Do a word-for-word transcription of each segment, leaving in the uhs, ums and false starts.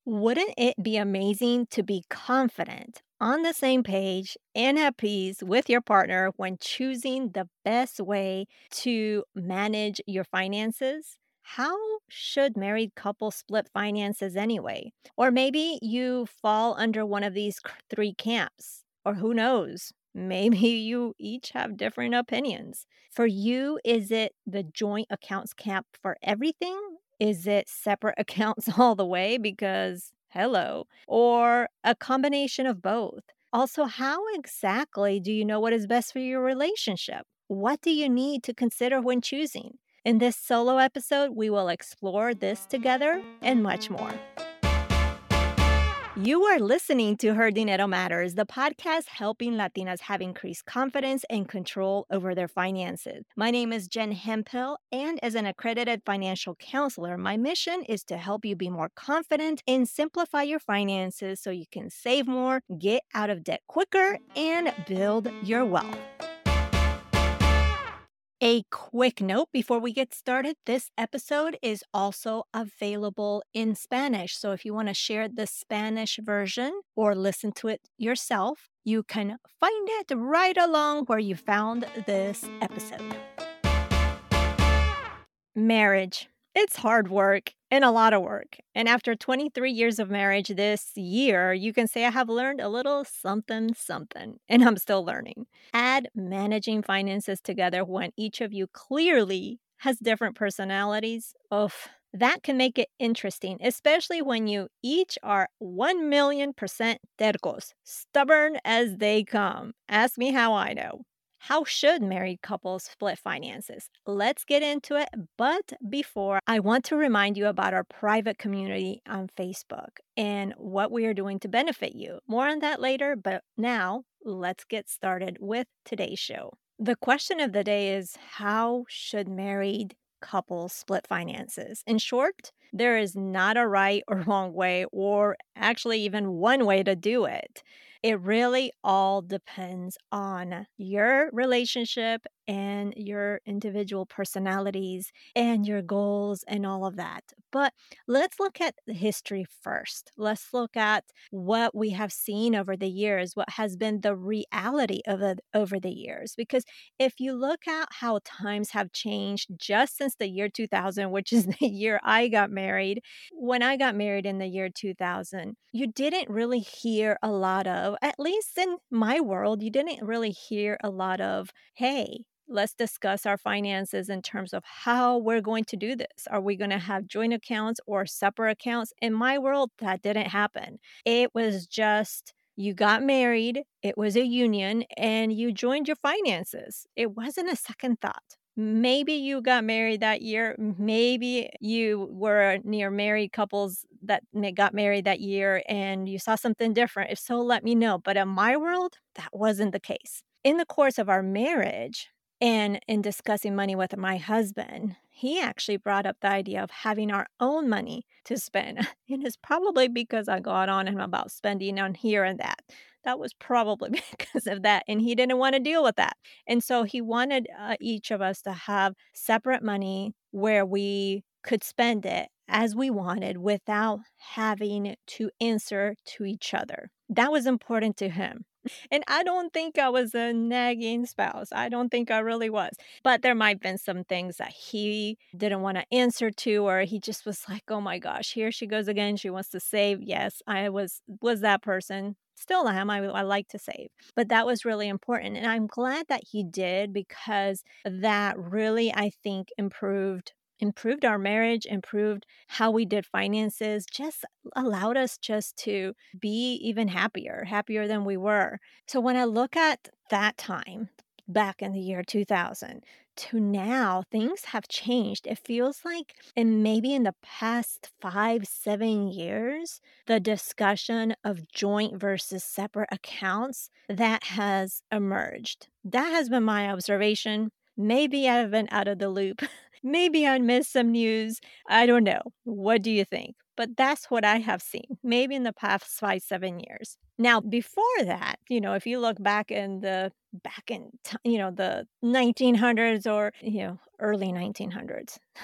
Wouldn't it be amazing to be confident, on the same page, and at peace with your partner when choosing the best way to manage your finances? How should married couples split finances anyway? Or maybe you fall under one of these c- three camps. Or who knows? Maybe you each have different opinions. For you, is it the joint accounts camp for everything? Is it separate accounts all the way? Because, hello, or a combination of both? Also, how exactly do you know what is best for your relationship? What do you need to consider when choosing? In this solo episode, we will explore this together and much more. You are listening to Her Dinero Matters, the podcast helping Latinas have increased confidence and control over their finances. My name is Jen Hemphill, and as an accredited financial counselor, my mission is to help you be more confident and simplify your finances so you can save more, get out of debt quicker, and build your wealth. A quick note before we get started, this episode is also available in Spanish. So if you want to share the Spanish version or listen to it yourself, you can find it right along where you found this episode. Marriage. It's hard work and a lot of work. And after twenty-three years of marriage this year, you can say I have learned a little something, something, and I'm still learning. Add managing finances together when each of you clearly has different personalities. Oof. That can make it interesting, especially when you each are one million percent tercos, stubborn as they come. Ask me how I know. How should married couples split finances? Let's get into it. But before, I want to remind you about our private community on Facebook and what we are doing to benefit you. More on that later, but now let's get started with today's show. The question of the day is, how should married couples split finances? In short, there is not a right or wrong way, or actually even one way to do it. It really all depends on your relationship and your individual personalities and your goals and all of that. But let's look at the history first. Let's look at what we have seen over the years, what has been the reality of it over the years. Because if you look at how times have changed just since the year two thousand, which is the year I got married, when I got married in the year two thousand, you didn't really hear a lot of, at least in my world, you didn't really hear a lot of, hey, let's discuss our finances in terms of how we're going to do this. Are we going to have joint accounts or separate accounts? In my world, that didn't happen. It was just you got married, it was a union, and you joined your finances. It wasn't a second thought. Maybe you got married that year. Maybe you were near married couples that ma- got married that year and you saw something different. If so, let me know. But in my world, that wasn't the case. In the course of our marriage and in discussing money with my husband, he actually brought up the idea of having our own money to spend. And it's probably because I got on him about spending on here and that. That was probably because of that. And he didn't want to deal with that. And so he wanted uh, each of us to have separate money where we could spend it as we wanted without having to answer to each other. That was important to him. And I don't think I was a nagging spouse. I don't think I really was. But there might have been some things that he didn't want to answer to, or he just was like, oh my gosh, here she goes again. She wants to save. Yes, I was was that person. Still am. I, I like to save. But that was really important. And I'm glad that he did because that really, I think, improved improved our marriage, improved how we did finances, just allowed us just to be even happier, happier than we were. So when I look at that time back in the year two thousand to now, things have changed. It feels like, and maybe in the past five, seven years, the discussion of joint versus separate accounts that has emerged. That has been my observation. Maybe I've been out of the loop. Maybe I missed some news. I don't know. What do you think? But that's what I have seen, maybe in the past five, seven years. Now, before that, you know, if you look back in the back in, t- you know, the nineteen hundreds or, you know, early nineteen hundreds,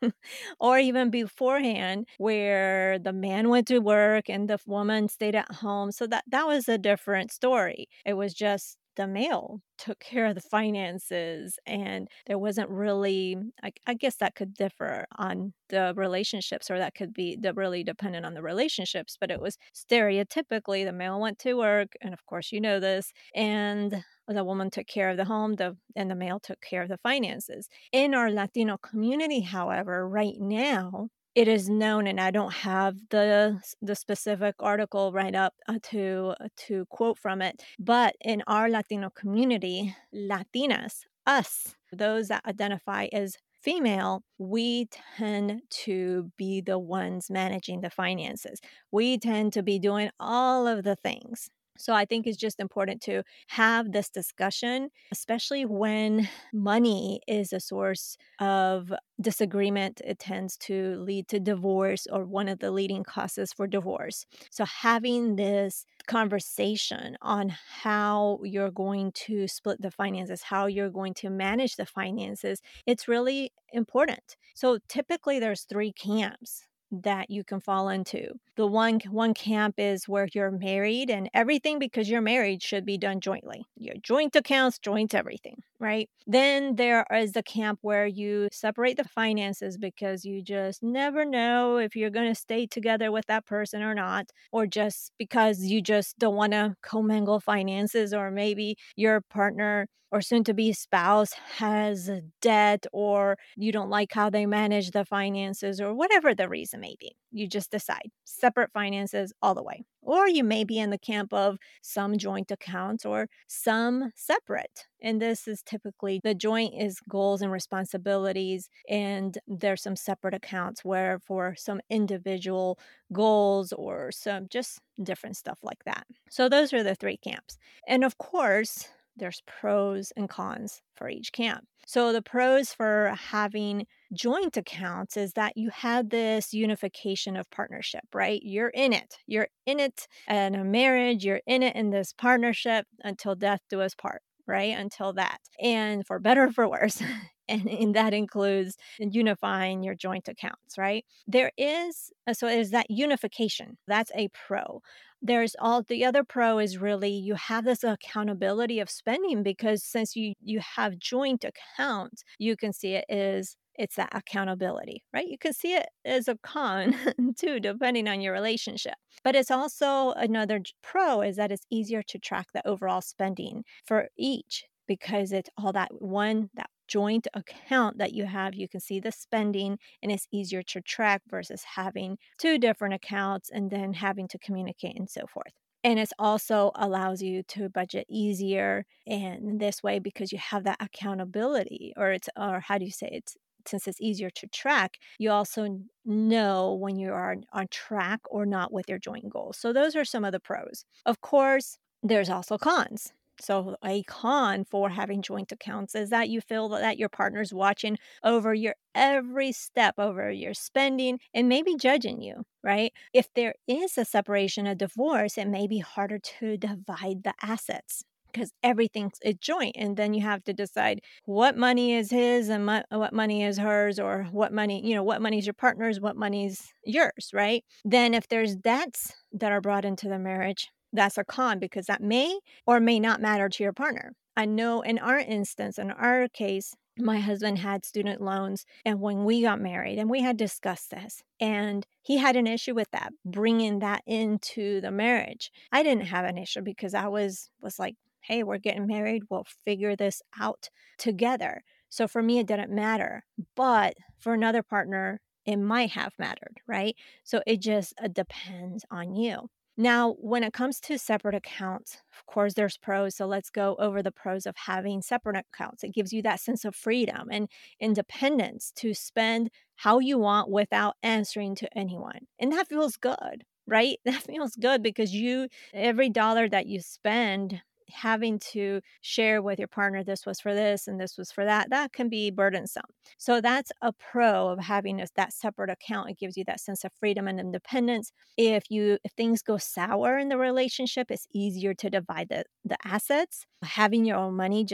or even beforehand where the man went to work and the woman stayed at home. So that that was a different story. It was just the male took care of the finances and there wasn't really I, I guess that could differ on the relationships or that could be the really dependent on the relationships, but it was stereotypically the male went to work and of course you know this, and the woman took care of the home, the and the male took care of the finances. In our Latino community, however, right now, it is known, and I don't have the s the specific article right up, uh, to uh, to quote from it, but in our Latino community, Latinas, us, those that identify as female, we tend to be the ones managing the finances. We tend to be doing all of the things. So I think it's just important to have this discussion, especially when money is a source of disagreement. It tends to lead to divorce or one of the leading causes for divorce. So having this conversation on how you're going to split the finances, how you're going to manage the finances, it's really important. So typically there's three camps that you can fall into. The one one camp is where you're married and everything because you're married should be done jointly. Your joint accounts, joint everything, right? Then there is the camp where you separate the finances because you just never know if you're going to stay together with that person or not, or just because you just don't want to commingle finances, or maybe your partner or soon to be spouse has a debt, or you don't like how they manage the finances, or whatever the reason may be. You just decide separate finances all the way. Or you may be in the camp of some joint accounts or some separate. And this is typically the joint is goals and responsibilities, and there's some separate accounts where for some individual goals or some just different stuff like that. So those are the three camps. And of course, there's pros and cons for each camp. So the pros for having joint accounts is that you have this unification of partnership, right? You're in it. You're in it in a marriage, you're in it in this partnership until death do us part, right? Until that. And for better or for worse. And, and that includes unifying your joint accounts, right? There is, so is that unification. That's a pro. There's all the other pro is really you have this accountability of spending because since you you have joint accounts, you can see it as it's that accountability, right? You can see it as a con too, depending on your relationship. But it's also another j- pro is that it's easier to track the overall spending for each because it's all that one, that joint account that you have. You can see the spending and it's easier to track versus having two different accounts and then having to communicate and so forth. And it also allows you to budget easier in this way because you have that accountability, or it's, or how do you say it? Since it's easier to track, you also know when you are on track or not with your joint goals. So those are some of the pros. Of course, there's also cons. So a con for having joint accounts is that you feel that your partner's watching over your every step, over your spending, and maybe judging you, right? If there is a separation, a divorce, it may be harder to divide the assets because everything's a joint. And then you have to decide what money is his and mo- what money is hers, or what money, you know, what money is your partner's, what money's yours, right? Then if there's debts that are brought into the marriage, that's a con because that may or may not matter to your partner. I know in our instance, in our case, my husband had student loans, and when we got married, and we had discussed this, and he had an issue with that, bringing that into the marriage. I didn't have an issue because I was was like, hey, we're getting married, we'll figure this out together. So for me, it didn't matter, but for another partner, it might have mattered, right? So it just uh, depends on you. Now, when it comes to separate accounts, of course, there's pros. So let's go over the pros of having separate accounts. It gives you that sense of freedom and independence to spend how you want without answering to anyone. And that feels good, right? That feels good because you, every dollar that you spend, having to share with your partner, this was for this and this was for that, that can be burdensome. So that's a pro of having a, that separate account. It gives you that sense of freedom and independence. If you if things go sour in the relationship, it's easier to divide the, the assets. Having your own money just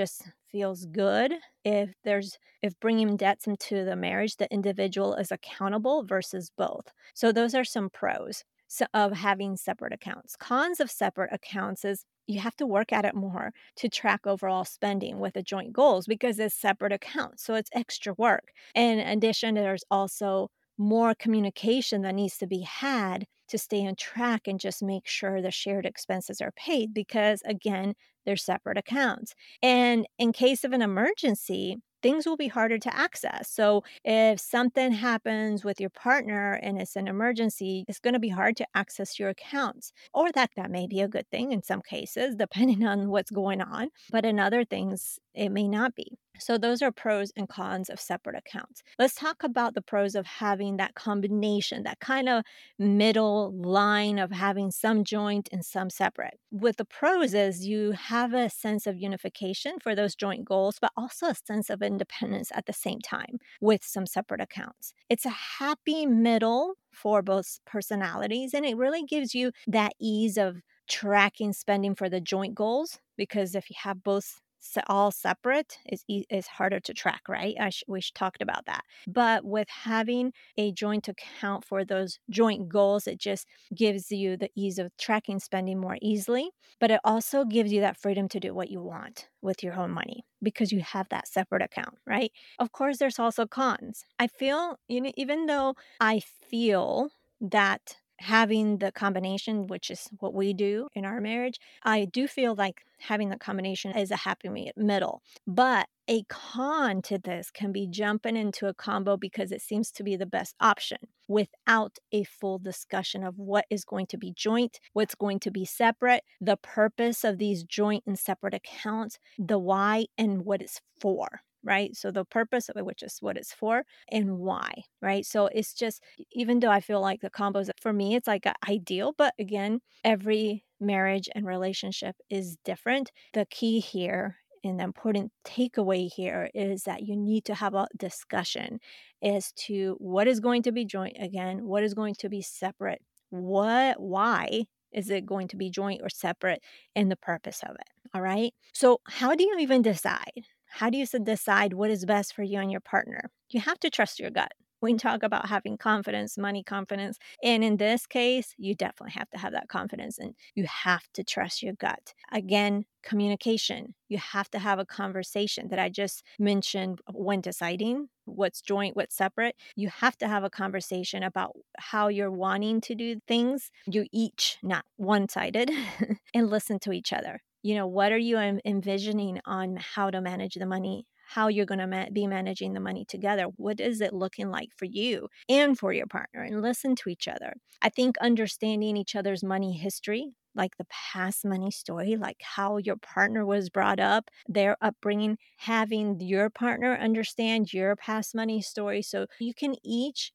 feels good if there's if bringing debts into the marriage, the individual is accountable versus both. So those are some pros so of having separate accounts. Cons of separate accounts is you have to work at it more to track overall spending with the joint goals because it's separate accounts. So it's extra work. In addition, there's also more communication that needs to be had to stay on track and just make sure the shared expenses are paid because, again, they're separate accounts. And in case of an emergency, things will be harder to access. So if something happens with your partner and it's an emergency, it's going to be hard to access your accounts. Or that that may be a good thing in some cases, depending on what's going on. But in other things, it may not be. So those are pros and cons of separate accounts. Let's talk about the pros of having that combination, that kind of middle line of having some joint and some separate. With the pros is you have a sense of unification for those joint goals, but also a sense of independence at the same time with some separate accounts. It's a happy middle for both personalities, and it really gives you that ease of tracking spending for the joint goals because if you have both se- all separate, it's, e- it's harder to track, right? I sh- we sh- talked about that. But with having a joint account for those joint goals, it just gives you the ease of tracking spending more easily. But it also gives you that freedom to do what you want with your own money because you have that separate account, right? Of course, there's also cons. I feel, you know, even though I feel that having the combination, which is what we do in our marriage, I do feel like having the combination is a happy me- middle. But a con to this can be jumping into a combo because it seems to be the best option without a full discussion of what is going to be joint, what's going to be separate, the purpose of these joint and separate accounts, the why, and what it's for. Right. So the purpose of it, which is what it's for and why. Right. So it's just, even though I feel like the combos for me, it's like a ideal, but again, every marriage and relationship is different. The key here and the important takeaway here is that you need to have a discussion as to what is going to be joint again, what is going to be separate, what, why is it going to be joint or separate, and the purpose of it. All right. So, how do you even decide? How do you s- decide what is best for you and your partner? You have to trust your gut. We talk about having confidence, money confidence. And in this case, you definitely have to have that confidence and you have to trust your gut. Again, communication. You have to have a conversation that I just mentioned when deciding what's joint, what's separate. You have to have a conversation about how you're wanting to do things. You each, not one sided, and listen to each other. You know, what are you en- envisioning on how to manage the money? How you're going to ma- be managing the money together. What is it looking like for you and for your partner? And listen to each other. I think understanding each other's money history, like the past money story, like how your partner was brought up, their upbringing, having your partner understand your past money story so you can each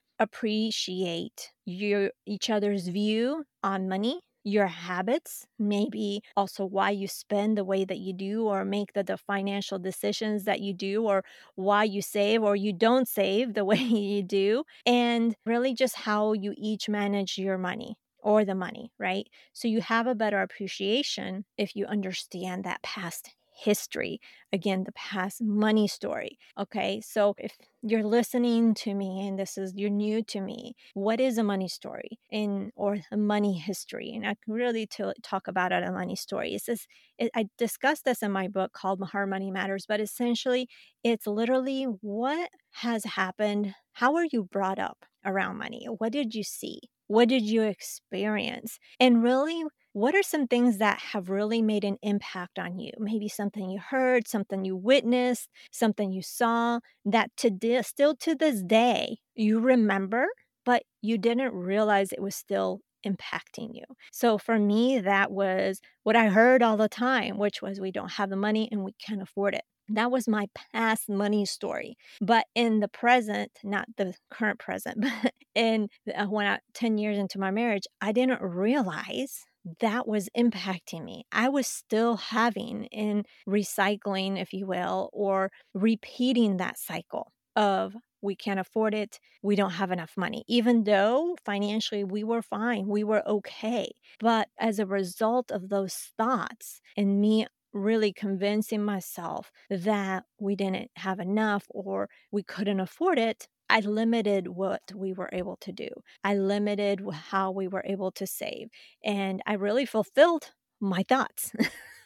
appreciate your each other's view on money, your habits, maybe also why you spend the way that you do or make the, the financial decisions that you do or why you save or you don't save the way you do, and really just how you each manage your money or the money, right? So you have a better appreciation if you understand that past history, again, the past money story. Okay, so if you're listening to me and this is you're new to me, what is a money story in or a money history? And I can really to talk about it a money story. It's this, it, I discussed this in my book called How Money Matters, but essentially it's literally what has happened. How were you brought up around money? What did you see? What did you experience? And really, what are some things that have really made an impact on you? Maybe something you heard, something you witnessed, something you saw that today, still to this day, you remember, but you didn't realize it was still impacting you. So for me, that was what I heard all the time, which was we don't have the money and we can't afford it. That was my past money story. But in the present, not the current present, but in uh, when I ten years into my marriage, I didn't realize that was impacting me. I was still having in recycling, if you will, or repeating that cycle of we can't afford it, we don't have enough money, even though financially we were fine, we were okay. But as a result of those thoughts and me really convincing myself that we didn't have enough or we couldn't afford it, I limited what we were able to do. I limited wh- how we were able to save. And I really fulfilled my thoughts.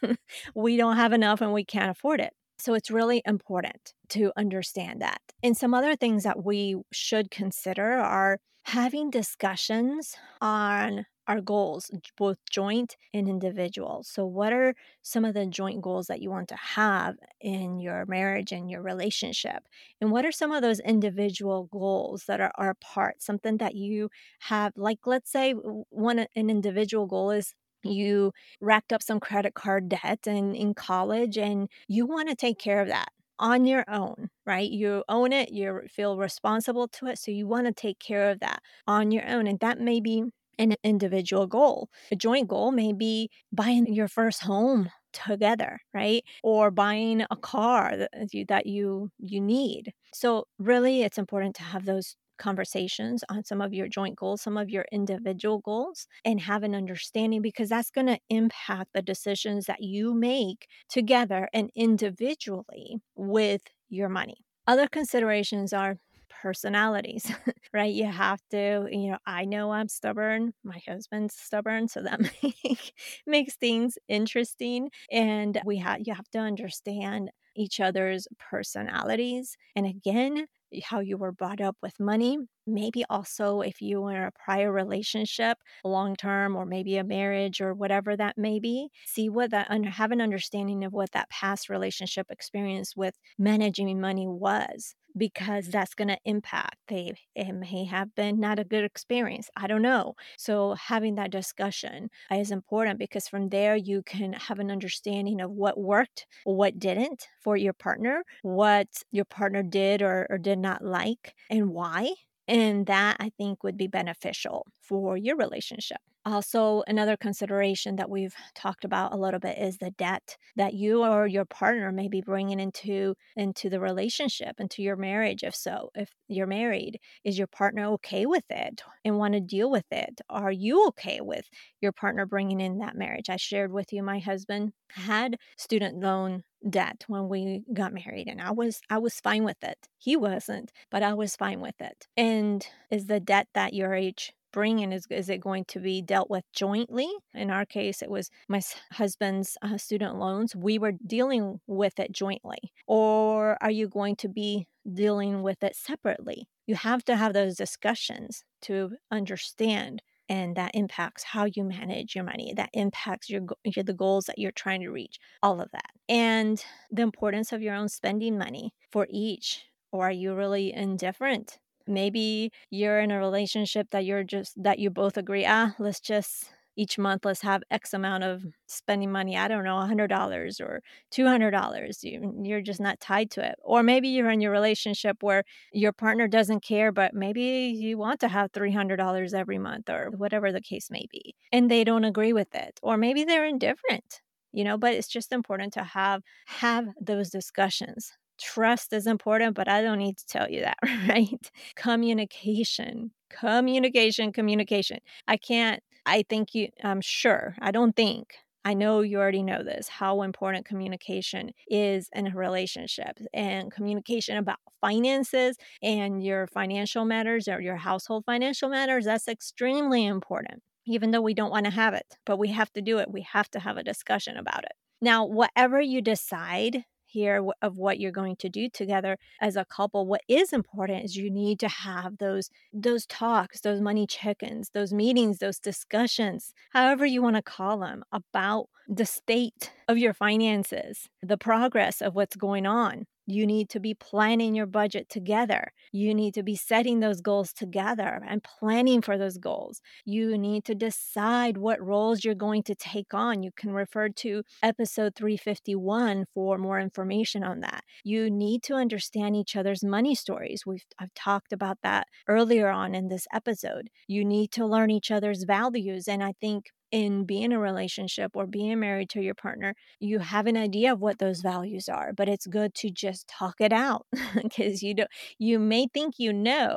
We don't have enough and we can't afford it. So it's really important to understand that. And some other things that we should consider are having discussions on our goals, j- both joint and individual. So, what are some of the joint goals that you want to have in your marriage and your relationship? And what are some of those individual goals that are, are apart? Something that you have, like, let's say w- one an individual goal is you racked up some credit card debt in, in college and you want to take care of that on your own, right? You own it, you feel responsible to it. So you want to take care of that on your own. And that may be an individual goal. A joint goal may be buying your first home together, right? Or buying a car that you that you you need. So really it's important to have those conversations on some of your joint goals, some of your individual goals, and have an understanding because that's going to impact the decisions that you make together and individually with your money. Other considerations are personalities, right? You have to, you know, I know I'm stubborn. My husband's stubborn, so that make, makes things interesting. And we have you have to understand each other's personalities. And again, how you were brought up with money. Maybe also if you were in a prior relationship, long term, or maybe a marriage or whatever that may be, see what that under have an understanding of what that past relationship experience with managing money was because that's going to impact they it may have been not a good experience. I don't know. So having that discussion is important because from there you can have an understanding of what worked, what didn't for your partner, what your partner did or, or did not like, and why. And that I think would be beneficial for your relationship. Also, another consideration that we've talked about a little bit is the debt that you or your partner may be bringing into into the relationship, into your marriage. If so, if you're married, is your partner okay with it and want to deal with it? Are you okay with your partner bringing in that marriage? I shared with you my husband had student loan debt when we got married and I was I was fine with it. He wasn't, but I was fine with it. And is the debt that you're each bringing is is it going to be dealt with jointly? In our case, it was my s- husband's uh, student loans. We were dealing with it jointly. Or are you going to be dealing with it separately? You have to have those discussions to understand and that impacts how you manage your money. That impacts your, go- your the goals that you're trying to reach, all of that. And the importance of your own spending money for each. Or are you really indifferent? Maybe you're in a relationship that you're just that you both agree, ah, let's just each month let's have X amount of spending money. I don't know, one hundred dollars or two hundred dollars. You, you're just not tied to it. Or maybe you're in your relationship where your partner doesn't care, but maybe you want to have three hundred dollars every month or whatever the case may be, and they don't agree with it. Or maybe they're indifferent, you know, but it's just important to have have those discussions. Trust is important, but I don't need to tell you that, right? Communication, communication, communication. I can't, I think you, I'm sure, I don't think, I know you already know this, how important communication is in a relationship and communication about finances and your financial matters or your household financial matters. That's extremely important, even though we don't want to have it, but we have to do it. We have to have a discussion about it. Now, whatever you decide here wh- of what you're going to do together as a couple, what is important is you need to have those those talks, those money check-ins, those meetings, those discussions, however you want to call them, about the state of your finances, the progress of what's going on. You need to be planning your budget together. You need to be setting those goals together and planning for those goals. You need to decide what roles you're going to take on. You can refer to episode three fifty-one for more information on that. You need to understand each other's money stories. We've I've talked about that earlier on in this episode. You need to learn each other's values, and I think in being a relationship or being married to your partner, you have an idea of what those values are, but it's good to just talk it out because you don't you may think you know,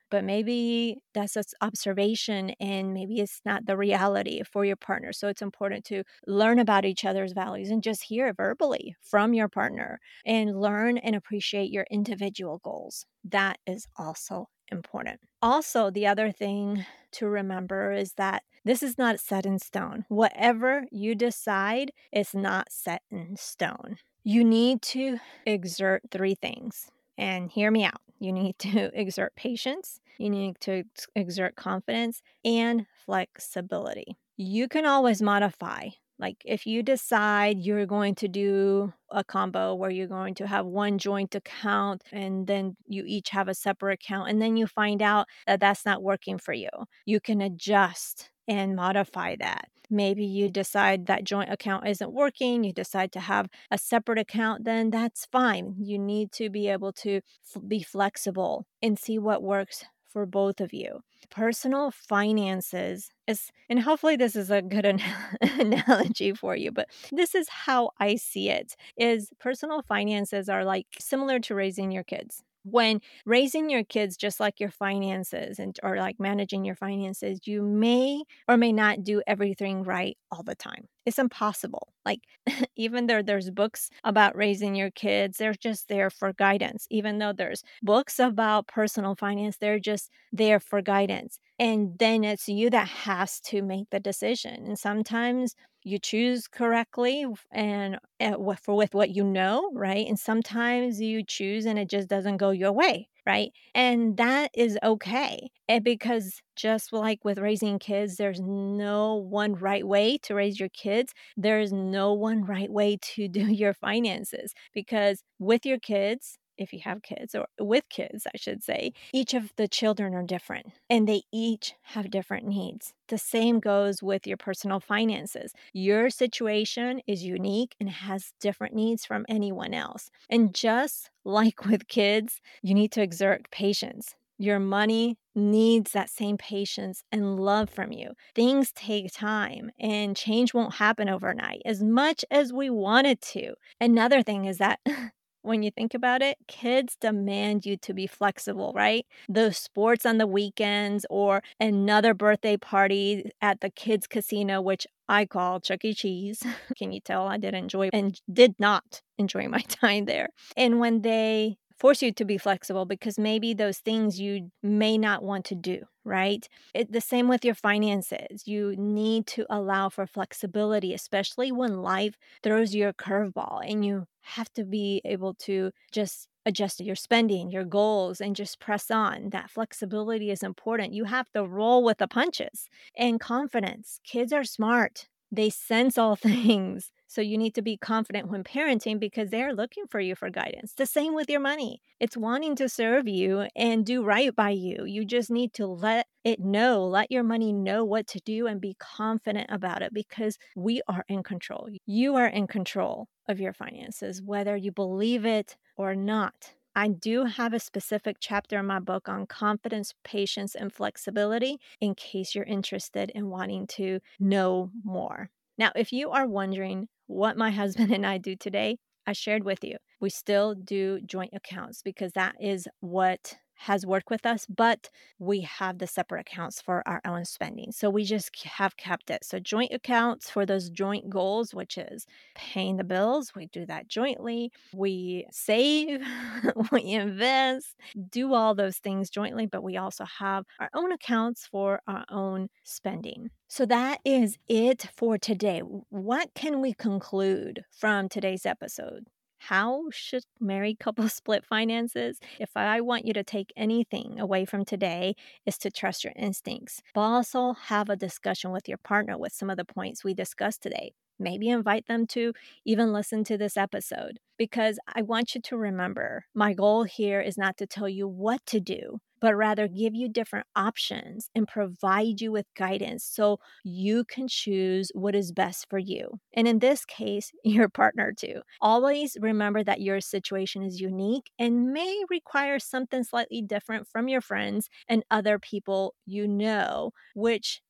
but maybe that's just observation and maybe it's not the reality for your partner. So it's important to learn about each other's values and just hear it verbally from your partner and learn and appreciate your individual goals. That is also important. Also, the other thing to remember is that this is not set in stone. Whatever you decide is not set in stone. You need to exert three things. And hear me out. You need to exert patience, you need to ex- exert confidence, and flexibility. You can always modify. Like if you decide you're going to do a combo where you're going to have one joint account and then you each have a separate account, and then you find out that that's not working for you, you can adjust and modify that. Maybe you decide that joint account isn't working, you decide to have a separate account, then that's fine. You need to be able to f- be flexible and see what works for both of you. Personal finances is, and hopefully this is a good an- analogy for you, but this is how I see it, is personal finances are like similar to raising your kids. When raising your kids, just like your finances and or like managing your finances, you may or may not do everything right all the time. It's impossible. Like even though there's books about raising your kids, they're just there for guidance. Even though there's books about personal finance, they're just there for guidance. And then it's you that has to make the decision. And sometimes you choose correctly and uh, with- for with what you know, right? And sometimes you choose and it just doesn't go your way, right? And that is okay. And because just like with raising kids, there's no one right way to raise your kids. There's no one right way to do your finances, because with your kids, if you have kids, or with kids, I should say, each of the children are different and they each have different needs. The same goes with your personal finances. Your situation is unique and has different needs from anyone else. And just like with kids, you need to exert patience. Your money needs that same patience and love from you. Things take time and change won't happen overnight as much as we want it to. Another thing is that when you think about it, kids demand you to be flexible, right? Those sports on the weekends or another birthday party at the kids' casino, which I call Chuck E. Cheese. Can you tell I did enjoy and did not enjoy my time there? And when they force you to be flexible because maybe those things you may not want to do, right? It, the same with your finances. You need to allow for flexibility, especially when life throws you a curveball and you have to be able to just adjust your spending, your goals, and just press on. That flexibility is important. You have to roll with the punches. And confidence. Kids are smart. They sense all things. So you need to be confident when parenting because they're looking for you for guidance. The same with your money. It's wanting to serve you and do right by you. You just need to let it know, let your money know what to do and be confident about it because we are in control. You are in control of your finances, whether you believe it or not. I do have a specific chapter in my book on confidence, patience, and flexibility in case you're interested in wanting to know more. Now, if you are wondering what my husband and I do today, I shared with you. We still do joint accounts because that is what has worked with us, but we have the separate accounts for our own spending. So we just have kept it. So joint accounts for those joint goals, which is paying the bills, we do that jointly. We save, we invest, do all those things jointly, but we also have our own accounts for our own spending. So that is it for today. What can we conclude from today's episode? How should married couples split finances? If I want you to take anything away from today, is to trust your instincts, but also have a discussion with your partner with some of the points we discussed today. Maybe invite them to even listen to this episode because I want you to remember my goal here is not to tell you what to do, but rather give you different options and provide you with guidance so you can choose what is best for you. And in this case, your partner too. Always remember that your situation is unique and may require something slightly different from your friends and other people you know, which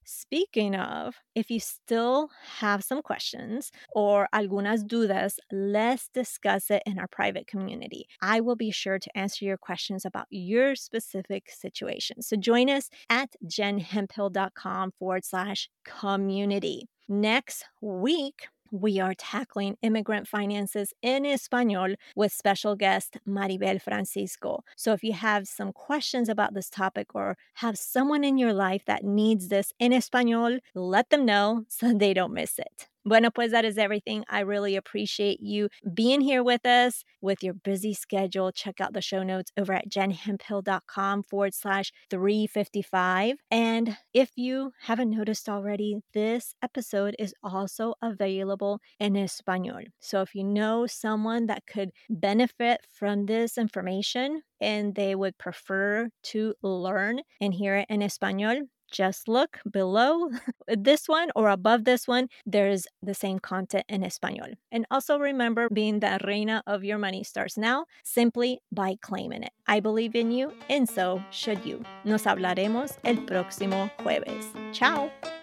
Speaking of, if you still have some questions or algunas dudas, let's discuss it in our private community. I will be sure to answer your questions about your specific situation. So join us at jenhemphill.com forward slash community. Next week, we are tackling immigrant finances in Espanol with special guest Maribel Francisco. So if you have some questions about this topic or have someone in your life that needs this in Espanol, let them know so they don't miss it. Bueno, pues that is everything. I really appreciate you being here with us with your busy schedule. Check out the show notes over at jenhemphill.com forward slash 355. And if you haven't noticed already, this episode is also available in Espanol. So if you know someone that could benefit from this information and they would prefer to learn and hear it in Espanol, just look below this one or above this one. There's the same content in Espanol. And also remember, being the reina of your money starts now simply by claiming it. I believe in you, and so should you. Nos hablaremos el próximo jueves. Ciao.